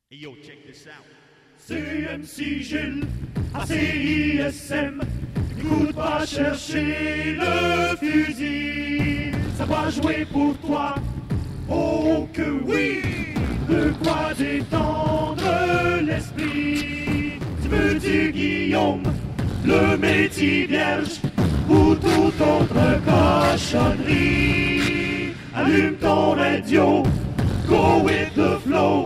Yo, check this out. CMC Gilles, à CISM, n'écoute pas chercher le fusil. Ça va jouer pour toi, oh que oui. De quoi détendre l'esprit. Tu veux du Guillaume, le métier vierge, ou toute autre cochonnerie. Allume ton radio, go with the flow.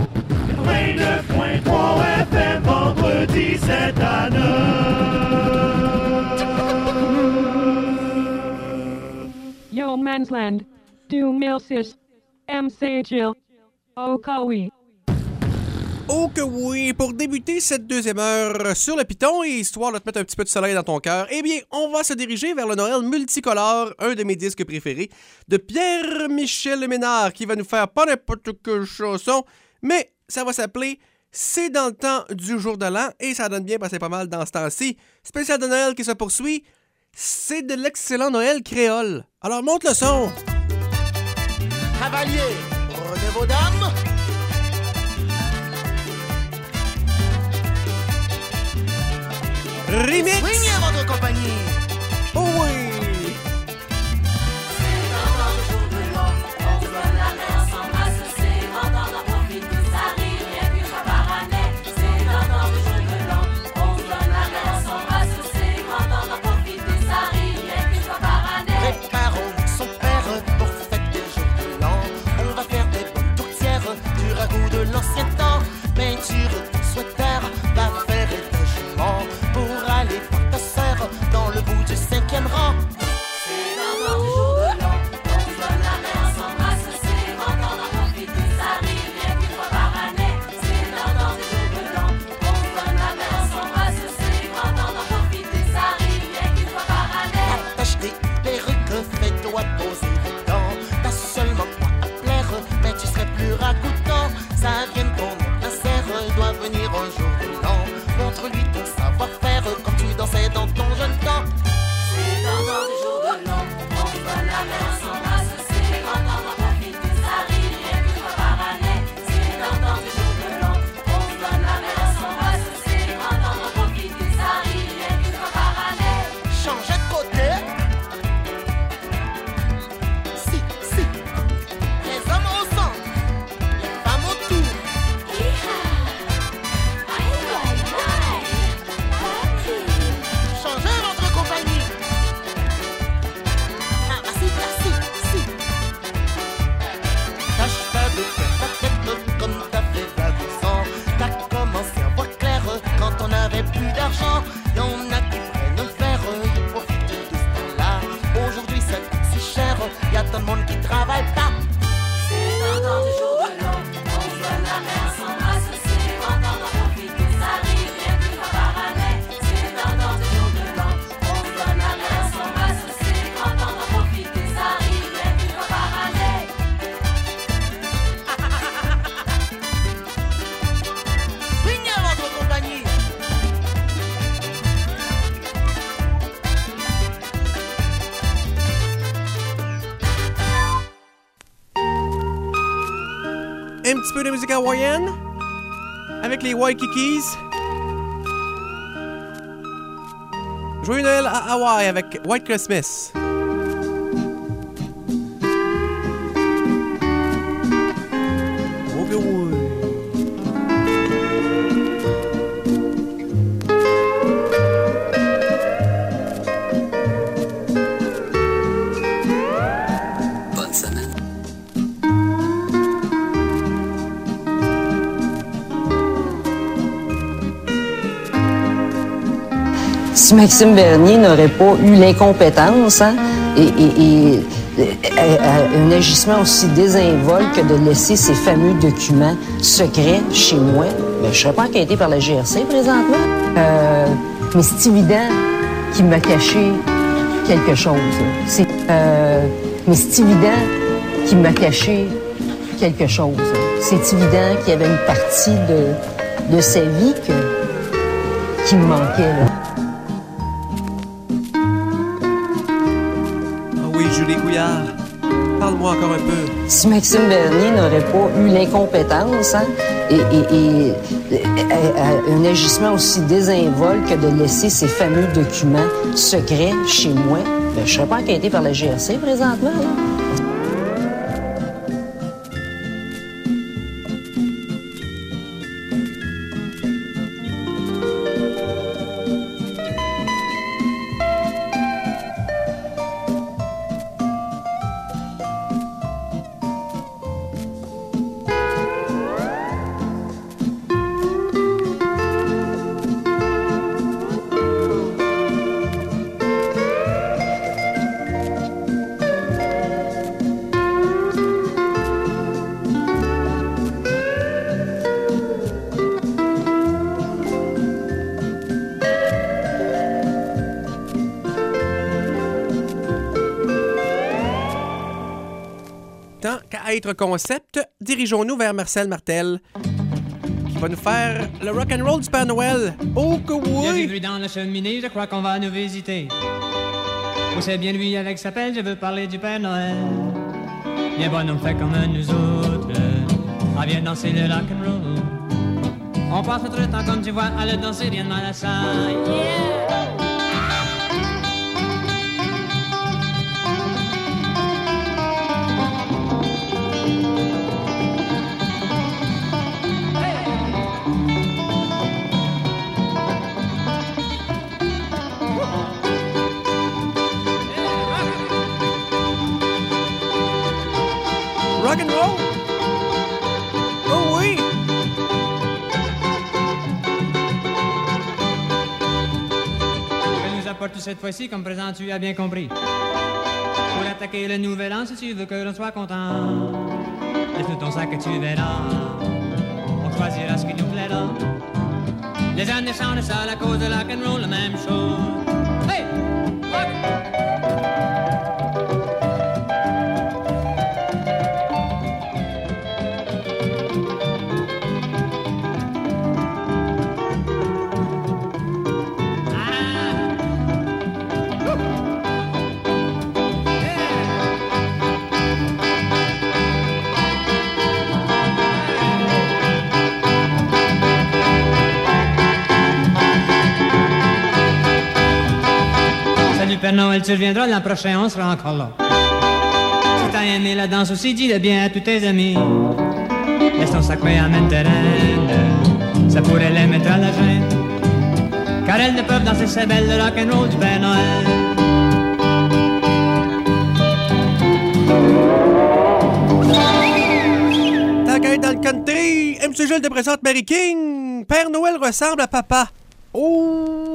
89.3 FM, vendredi 7 à 9. Yo Mansland, du Milsis, MC Jill, Okawi. Oh que oui! Pour débuter cette deuxième heure sur le Python et histoire de te mettre un petit peu de soleil dans ton cœur, eh bien, on va se diriger vers le Noël multicolore, un de mes disques préférés, de Pierre-Michel Ménard, qui va nous faire pas n'importe quelle chanson, mais ça va s'appeler « C'est dans le temps du jour de l'an » et ça donne bien passer pas mal dans ce temps-ci. Spécial de Noël qui se poursuit, c'est de l'excellent Noël créole. Alors monte le son! Cavalier, prenez vos dames. Remix! Swingez à votre compagnie. Oh oui! L'ancien temps, peinture souhaitaire, va faire étagement pour aller voir ta sœur dans le bout du 5e rang. C'est dans le jour de l'an, on se donne la main, on s'embrasse, c'est content d'en profiter, ça arrive rien qu'une fois par année. C'est dans le jour de l'an, on se donne la main, on s'embrasse, c'est content d'en profiter, ça arrive rien qu'une fois par année. Attache tes perruques, fais-toi poser les dents, t'as seulement quoi à plaire, mais tu serais plus ragoûtant. Ça vient de ton sincère, doit venir un jour de l'an. Montre-lui ton savoir-faire comme tu dansais dans ton jeune temps. C'est dans le jour de l'an, on se donne la main, on s'embrasse, c'est content d'en profiter, ça arrive rien qu'une fois par année. C'est dans le jour de l'an, on se donne la main, on s'embrasse, c'est content d'en profiter, ça arrive rien qu'une fois par année. Change de côté. Si, les hommes au centre. Plus d'argent, y'en a qui prennent le verre, ils profitent de ce temps-là. Aujourd'hui ça coûte si cher, y'a tant de monde qui travaille pas. C'est dans le jour de l'an, on se donne la main, on s'embrasse, c'est content d'en profiter, ça arrive rien qu'une fois par année. C'est dans le jour de l'an, on se donne la main, on s'embrasse, c'est content d'en profiter, ça arrive rien qu'une fois par année. Swingez à votre compagnie. Un petit peu de musique hawaïenne avec les Waikikis. Joyeux Noël à Hawaï avec White Christmas. Oh que oui. Bonne semaine. Si Maxime Bernier n'aurait pas eu l'incompétence et un agissement aussi désinvolte que de laisser ces fameux documents secrets chez moi, ben, je ne serais pas enquêté par la GRC présentement. Mais c'est évident qu'il m'a caché quelque chose. Mais c'est évident qu'il m'a caché quelque chose. C'est évident qu'il y avait une partie de sa vie qui me manquait, là. Julie Couillard, Parle-moi encore un peu. Si Maxime Bernier n'aurait pas eu l'incompétence et un agissement aussi désinvolte que de laisser ces fameux documents secrets chez moi, ben, je serais pas enquêté par la GRC présentement. Là. Tant qu'à être concept, dirigeons-nous vers Marcel Martel, qui va nous faire le rock'n'roll du Père Noël. Oh que oui! Bienvenue dans la cheminée, je crois qu'on va nous visiter. Oh, c'est bien lui avec sa pelle, je veux parler du Père Noël. Bien bonhomme fait comme nous autres, ah viens danser le rock'n'roll. On passe notre temps comme tu vois, à le danser bien dans la salle. Yeah! Rock'n'roll! Oh oui! Que nous apporte cette fois-ci comme présent, tu as bien compris. Pour attaquer le nouvel an, si tu veux que l'on soit content, laisse-nous ton sac et tu verras. On choisira ce qui nous plaira. Les années changent ça à cause de rock'n'roll, la même chose. Hey! Père Noël, tu reviendras l'an prochain, on sera encore là. Si t'as aimé la danse aussi, dis-le bien à tous tes amis. Laisse ton sac, mais amène tes reines. Ça pourrait les mettre à la gêne. Car elles ne peuvent danser ces belles le rock'n'roll du Père Noël. Tant qu'à être dans le country, MC Jules te présente Mary King. Père Noël ressemble à papa. Oh!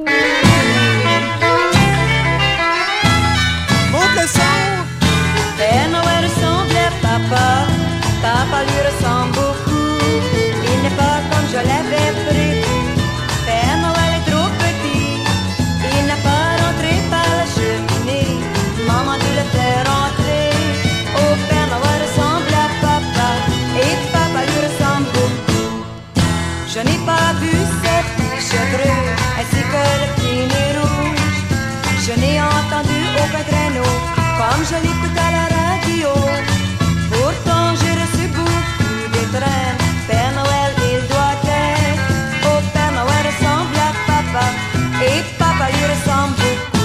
Monte le son! Père Noël ressemble à papa, papa lui ressemble beaucoup. Il n'est pas comme je l'avais prévu. Père Noël est trop petit, il n'a pas rentré par la cheminée. Maman dut le faire rentrer. Oh, Père Noël ressemble à papa, et papa lui ressemble beaucoup. Je n'ai pas vu ses petits cheveux, ainsi que le petit nez rouge. Je n'ai entendu aucun traîneau, comme je l'écoute à la radio. Pourtant j'ai reçu beaucoup d'étrennes. Père Noël il doit être. Oh, Père Noël ressemble à papa, et papa lui ressemble beaucoup.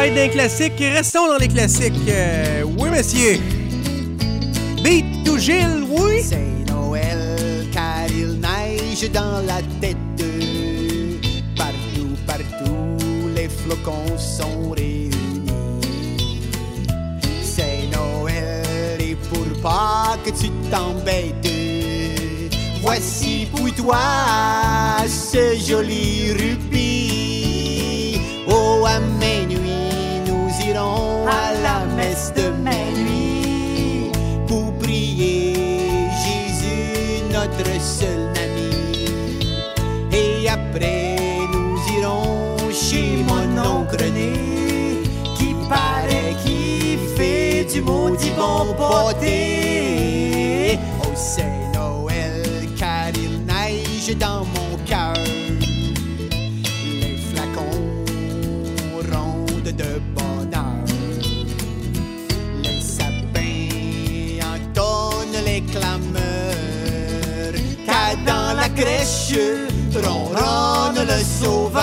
être d'un classique, restons dans les classiques. Oui, monsieur. Beat to Gilles, oui. C'est Noël car il neige dans la tête. Partout, partout, les flocons sont réunis. C'est Noël et pour pas que tu t'embêtes, voici pour toi ce joli rubis. Oh, à minuit, nous irons à la messe de minuit pour prier Jésus, notre seul ami. Et après, nous irons chez mon oncle René, qui paraît qu'il fait du maudit bon pâté. Oh, c'est Noël car il neige dans mon cœur. Les flacons rondent de bonheur. Les sapins entonnent les clameurs. Car dans la crèche ronronne le sauveur.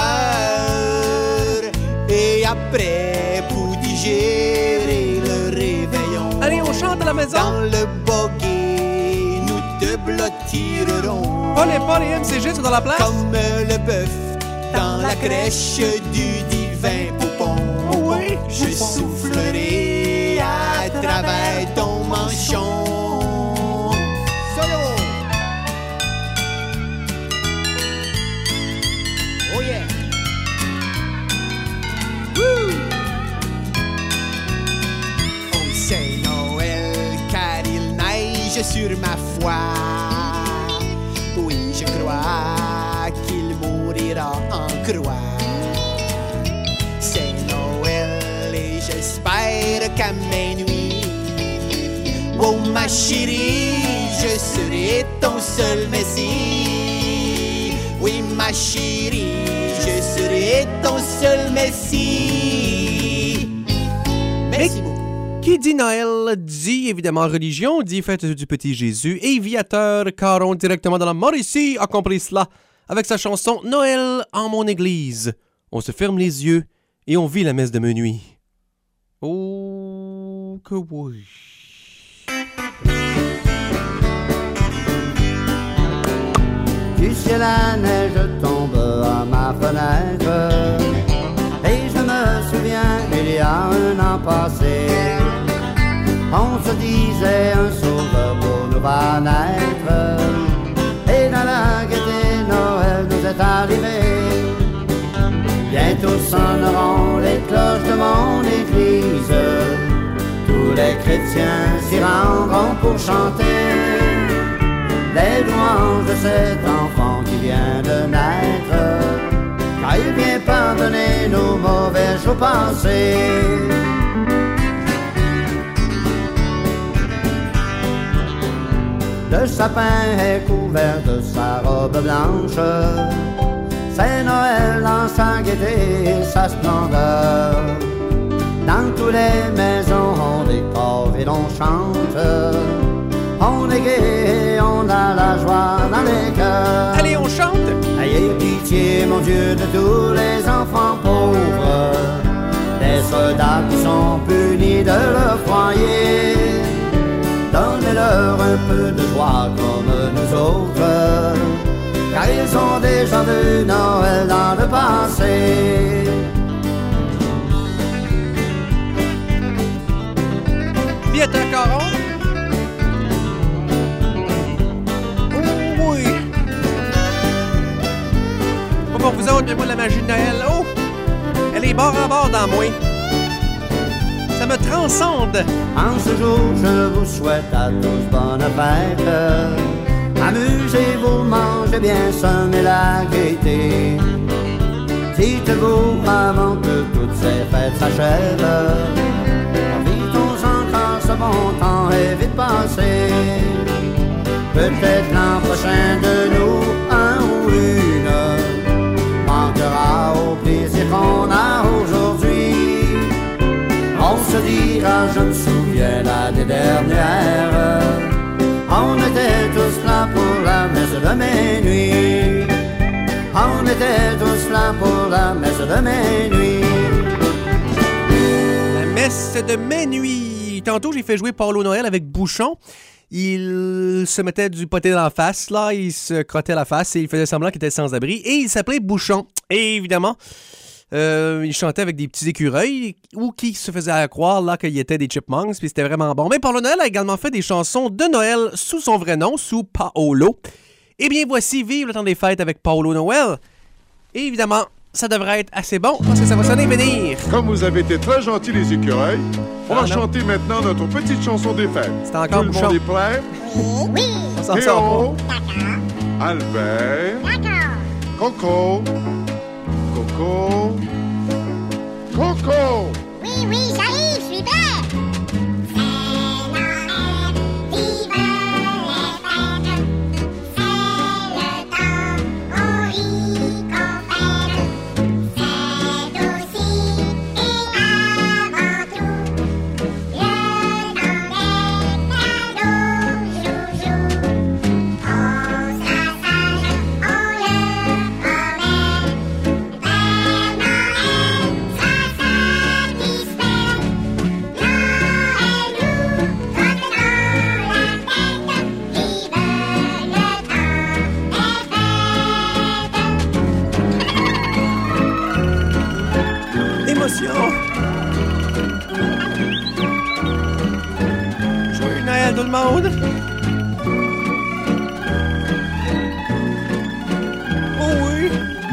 Et après, pour digérer le réveillon, Allez, on chante à la maison. dans le bogey, nous te blottirons. Pas les MCG sont dans la place. Comme le bœuf dans la crèche du divin poupon. Oui. Je soufflerai à travers ton manchon. Solo. Oh yeah. Woo. Oh, c'est Noël car il neige sur ma foi. Oui, je crois qu'il mourira en croix. C'est Noël et j'espère qu'à minuit, oh ma chérie, je serai ton seul messie. Oui, ma chérie, je serai ton seul messie. Merci beaucoup. Qui dit Noël dit évidemment religion, dit fête du petit Jésus. Et Viateur Caron, directement dans la Mauricie, a compris cela avec sa chanson Noël en mon église. On se ferme les yeux et on vit la messe de minuit. Oh, que oui. Du ciel la neige tombe à ma fenêtre. Et je me souviens, il y a un an passé, on se disait un sauveur pour nous va naître. Et dans la gaieté, Noël nous est arrivé. Bientôt sonneront les cloches de mon église. Tous les chrétiens s'y rendront pour chanter les louanges de cet enfant qui vient de naître. Car il vient pardonner nos mauvais jours passés. Le sapin est couvert de sa robe blanche. C'est Noël dans sa gaieté et sa splendeur. Dans toutes les maisons on décore et l'on chante. On est gai, on a la joie dans les cœurs. Allez, on chante. Ayez pitié, mon Dieu, de tous les enfants pauvres, des soldats qui sont punis de leur foyer. Donnez-leur un peu de joie comme nous autres, car ils ont déjà vu Noël dans le passé. Viateur Caron. Oh oui. Pas pour vous autres, mais moi la magie de Noël, oh, elle est bord en bord dans moi. Ça me transcende. En ce jour, je vous souhaite à tous bonne fête. Amusez-vous, mangez bien, semez la gaieté. Dites-vous avant que toutes ces fêtes s'achèvent, profitons encore, ce bon temps est vite passé. Peut-être l'an prochain de nous, un ou une manquera au plaisir qu'on a aujourd'hui. On se dira, je me souviens l'année dernière, on était tous là pour la messe de minuit. On était tous là pour la messe de minuit. Jeunesse de mes nuits. Tantôt, j'ai fait jouer Paulo Noël avec Bouchon. Il se mettait du poté dans la face, là, il se crottait la face et il faisait semblant qu'il était sans-abri. Et il s'appelait Bouchon. Et évidemment, il chantait avec des petits écureuils ou qui se faisaient croire là qu'il était des chipmunks, puis c'était vraiment bon. Mais Paulo Noël a également fait des chansons de Noël sous son vrai nom, sous Paolo. Eh bien, voici Vive le temps des fêtes avec Paulo Noël. Et évidemment, ça devrait être assez bon parce que ça va sonner venir. Comme vous avez été très gentils, les écureuils, on va chanter maintenant notre petite chanson des fêtes. C'est encore Tout le monde est prêt? Oui. On s'en sort pas. D'accord. Albert. D'accord. Coco. Coco. Coco. Oui, j'arrive, je suis prêt. Joyeux Noël tout le monde. Oh oui.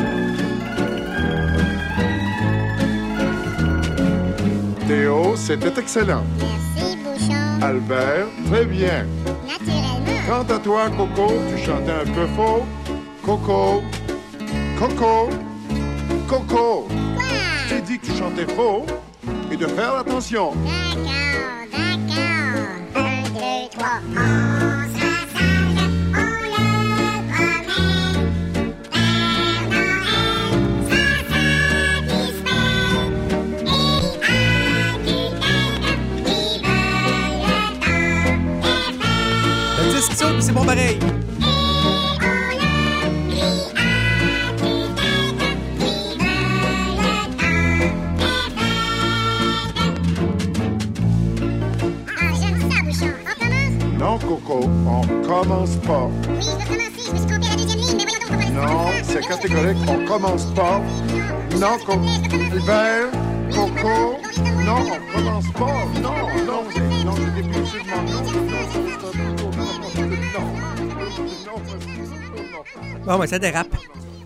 Théo, c'était excellent. Merci, Bouchon. Albert, très bien. Naturellement. Quant à toi, Coco, tu chantais un peu faux. Coco. Coco. Coco. Quoi? J'ai dit que tu chantais faux et de faire attention. D'accord. 1, 2, 3. On sera sage, on le promet. Père Noël sera satisfait. Et adultes qui veulent le temps des fêtes. Le disque saute, c'est bon pareil. Non, Coco, on commence pas. Oui, je veux commencer. Je me suis trompé à la deuxième ligne, mais voyons donc pourquoi Non, c'est catégorique, on commence pas. Non, Coco. Albert, Coco. Non, on commence pas. Non, j'ai définitivement non. Bon, ben ça dérape.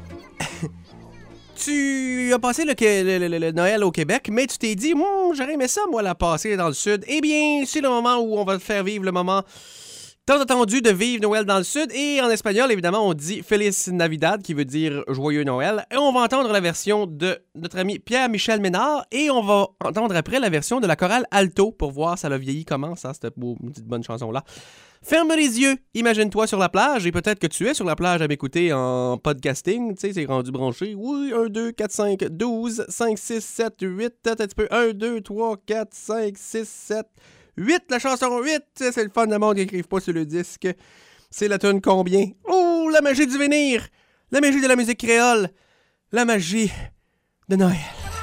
Tu as passé le Noël au Québec, mais tu t'es dit, j'aurais aimé ça, moi, la passer dans le Sud. Eh bien, c'est le moment où on va te faire vivre le moment tant attendu de vivre Noël dans le Sud. Et en espagnol, évidemment, on dit Feliz Navidad, qui veut dire Joyeux Noël. Et on va entendre la version de notre ami Pierre-Michel Ménard. Et on va entendre après la version de la chorale Alto pour voir ça l'a vieilli comment, ça, cette petite bonne chanson-là. Ferme les yeux, imagine-toi sur la plage, et peut-être que tu es sur la plage à m'écouter en podcasting, tu sais, c'est rendu branché. Oui, 1, 2, 4, 5, 12, 5, 6, 7, 8, peut-être un petit peu. 1, 2, 3, 4, 5, 6, 7, 8, la chanson 8, c'est le fun de monde qui n'écrivent pas sur le disque. C'est la tune combien? Oh, la magie du venir, la magie de la musique créole, la magie de Noël.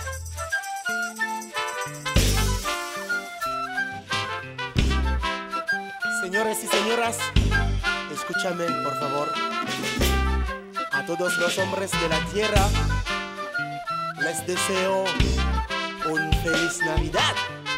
Señores y señoras, escúchame por favor. A todos los hombres de la tierra, les deseo un feliz Navidad.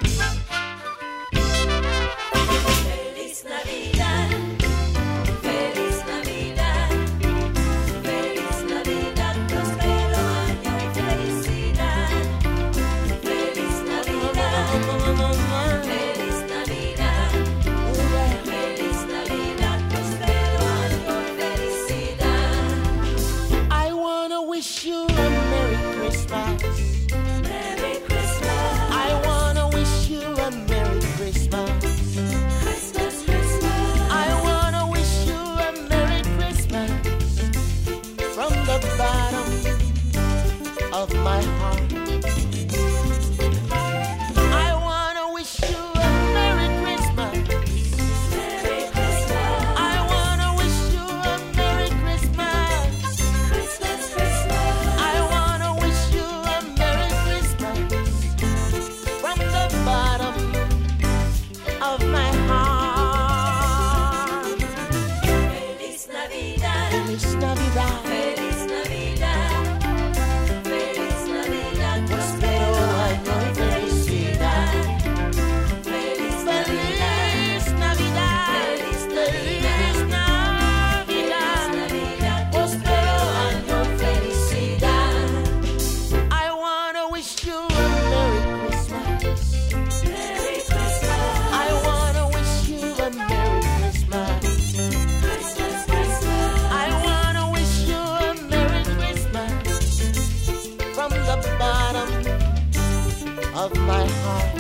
Feliz Navidad, feliz Navidad, feliz Navidad, prospero año y felicidad. Feliz Navidad, feliz Navidad, feliz Navidad, prospero año y felicidad. I wanna wish you a Merry Christmas. Merry Christmas. I wanna wish you a Merry Christmas. Christmas, Christmas. I wanna wish you a Merry Christmas from the bottom of my heart. I wanna wish you a Merry Christmas. Merry Christmas. I wanna wish you a Merry Christmas. Christmas, Christmas. I wanna wish you a Merry Christmas from the bottom of my heart.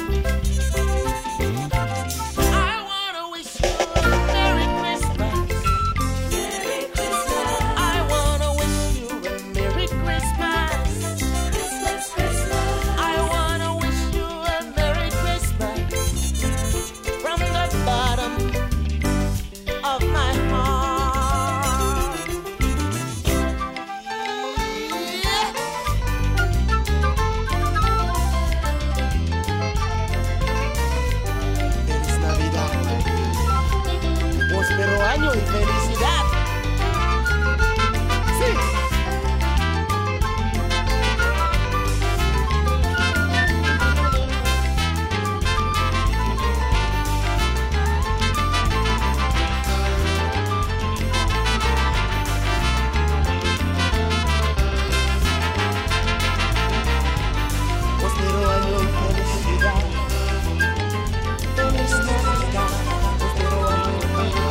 I wanna wish you a Merry Christmas. Merry Christmas. I wanna wish you a Merry Christmas. Christmas, Christmas. I wanna wish you a Merry Christmas from the bottom of my heart. Yeah. Feliz Navidad. Próspero año y felicidad. Sí. Próspero año y felicidad. Feliz Navidad. Próspero año y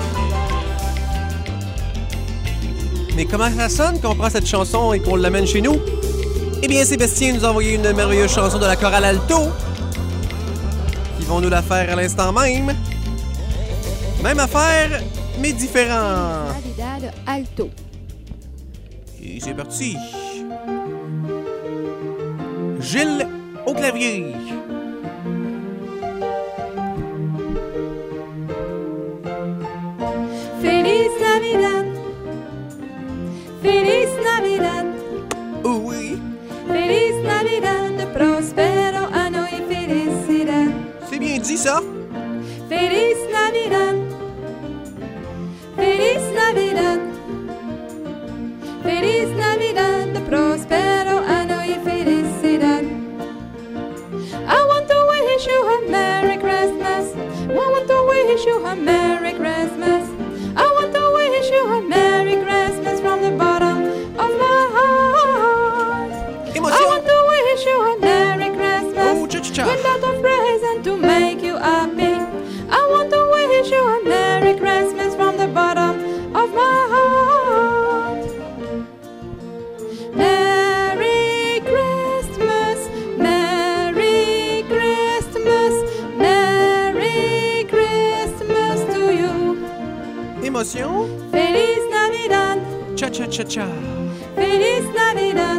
felicidad. Mais comment ça sonne qu'on prend cette chanson et qu'on l'amène chez nous? Eh bien, Sébastien nous a envoyé une merveilleuse chanson de la chorale alto. Ils vont nous la faire à l'instant même. Même affaire, mais différent. Navidad alto. Et c'est parti. Gilles au clavier. Feliz Navidad. Feliz Navidad. Oh oui. Feliz Navidad. Prospero año y felicidad. C'est bien dit, ça. Feliz Navidad. Feliz Navidad. Feliz Navidad. Prospero año y felicidad. I want to wish you a Merry Christmas. I want to wish you a Merry Christmas. I want to wish you a Merry Christmas from the bottom of my heart. Émotion. I want to wish you a Merry Christmas. Oh, cha-cha-cha. With lot of presents to make you happy. I want to wish you a Merry Christmas from the bottom of my heart. Merry Christmas, Merry Christmas, Merry Christmas to you. Émotion. Feliz Navidad, Cha-cha-cha-cha. Feliz Navidad,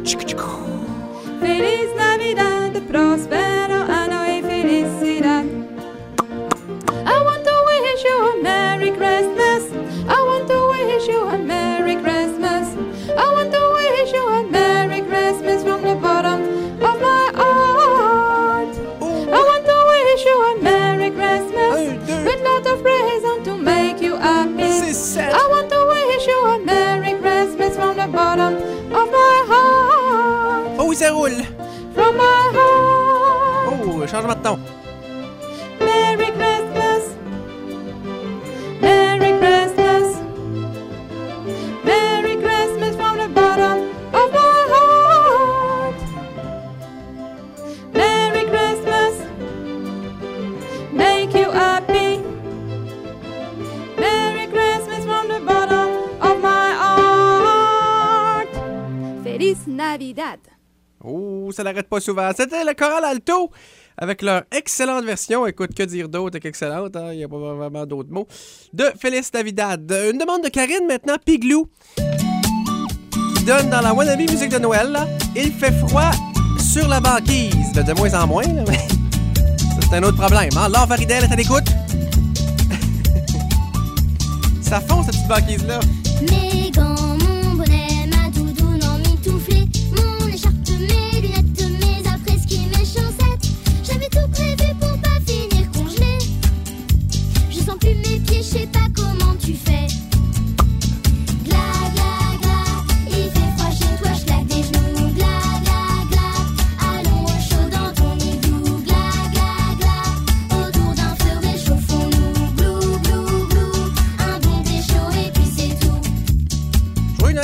Feliz Navidad, prospero año y felicidad. I want to wish you a Merry Christmas. I want to wish you a Merry Christmas. I want to wish you a Merry Christmas from the bottom of my heart. I want to wish you a Merry Christmas with lot of presents to make you happy. I want to wish you a Merry Christmas from the bottom of my heart. Oh oui, ça roule. From my heart. Oh, changement de ton. Merry Christmas. Merry Christmas. Merry Christmas from the bottom of my heart. Merry Christmas. Make you happy. Merry Christmas from the bottom of my heart. Feliz Navidad. Oh, ça n'arrête pas souvent. C'était le choral alto avec leur excellente version. Écoute, que dire d'autre qu'excellente, hein? Il n'y a pas vraiment d'autres mots. De Feliz Navidad. Une demande de Karine maintenant, Piglou. Qui donne dans la wannabe musique de Noël, là, il fait froid sur la banquise. De moins en moins, là, mais ça, c'est un autre problème. Hein? Laure Varidel est à l'écoute. Ça fond, cette petite banquise-là. Mes gants, mon bonnet, ma doudoune en mitouflé, mon écharpe, mes lunettes, mes après-ski, mes chaussettes. J'avais tout prévu pour pas finir congelé. Je sens plus mes pieds, je sais pas comment tu fais. Gla gla gla, il fait froid chez toi, je claque des genoux. Gla gla gla, allons au chaud dans ton igloo. Gla gla gla, autour d'un feu réchauffons-nous. Glou glou glou, un bon thé chaud et puis c'est tout. Joyeux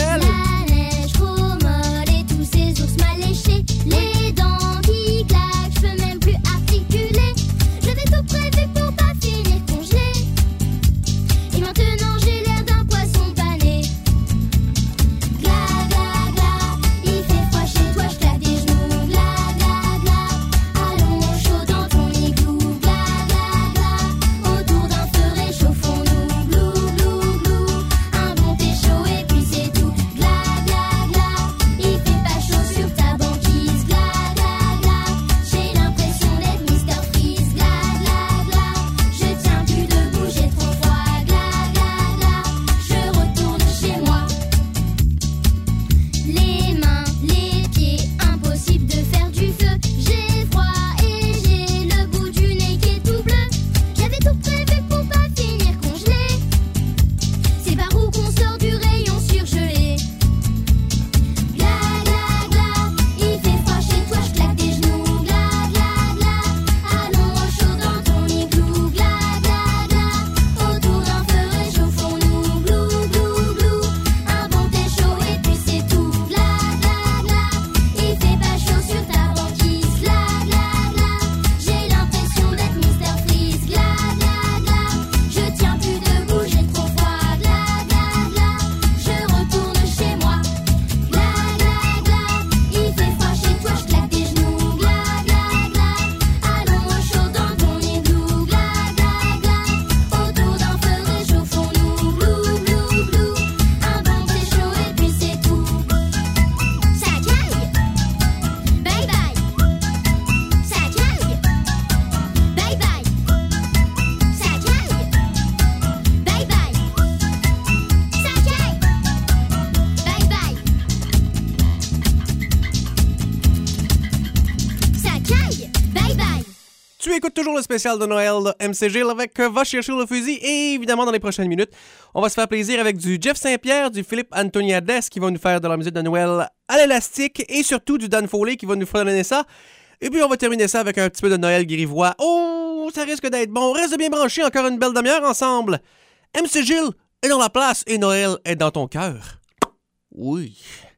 Tu écoutes toujours le spécial de Noël de MC Gilles avec Va chercher le fusil et évidemment dans les prochaines minutes, on va se faire plaisir avec du Jeff Saint-Pierre, du Philippe Antoniades qui va nous faire de la musique de Noël à l'élastique et surtout du Dan Foley qui va nous donner ça. Et puis on va terminer ça avec un petit peu de Noël grivois. Oh, ça risque d'être bon. Reste bien branché encore une belle demi-heure ensemble. MC Gilles est dans la place et Noël est dans ton cœur. Oui.